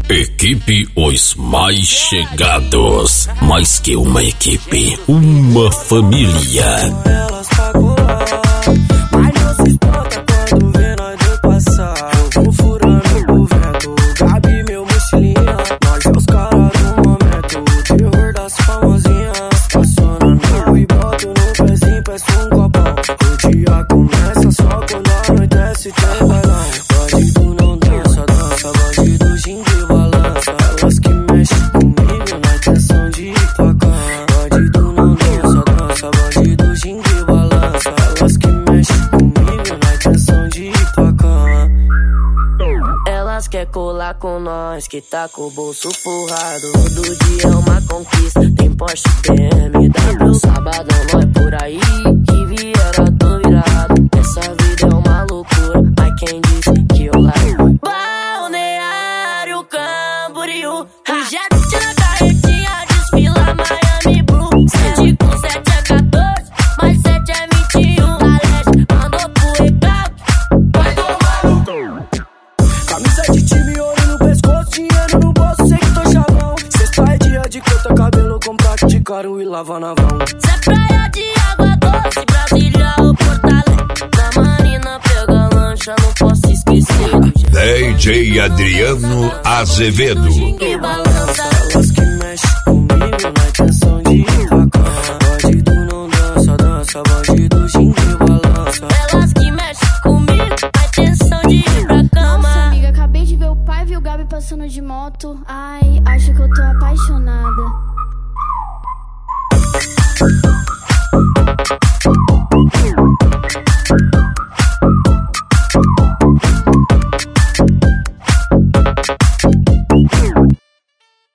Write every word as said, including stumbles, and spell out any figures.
Equipe Os Mais Chegados. Mais que uma equipe, uma família. Elas pagou lá, mas não se espanta quando vê nós dois passar. Eu vou furando o vento, Gabi meu mochilinha. Nós é os caras do momento, o terror das famosinhas. Estacionando e boto no pezinho, peço um copão. O dia começa só quando anoitece, tem bailão. Bandido não dança, dança, bandido gingue balança. Elas que mexem comigo na intenção de ir pra cama. Bandido não dança, dança, bandido gingue balança. Elas que mexem comigo na intenção de ir pra cama. Elas quer colar com nós, que tá com o bolso forrado. Todo dia é uma conquista, tem Porsche, B M W. Sabadão não é por aí, que Riviera tô virado. Essa vida é uma loucura, mas quem disse que eu largo? Balneário Camboriú, o jet na carretinha desfila Miami Blue. Sete com sete é quatorze, mais sete é vinte e um. A leste mandou pro recalque, vai tomar no cu. Camisa de time, ouro no pescoço, dinheiro no bolso, sei que tô chavão. Sexta é dia de cortar cabelo, comprar de caro e lavar na vão. Cê é praia de água doce, Brasília ou Porto Alegre. Na marina pega lancha, não posso esquecer do D J Adriano Azevedo. e balança. Elas que mexem comigo na intenção de ir pra cama. Bandido não dança, dança, bandido gingue balança. Elas que mexem comigo na intenção de ir pra cama. Nossa, amiga, acabei de ver o pai e o Gabi passando de moto. Ai, acho que eu tô apaixonada. Thank you.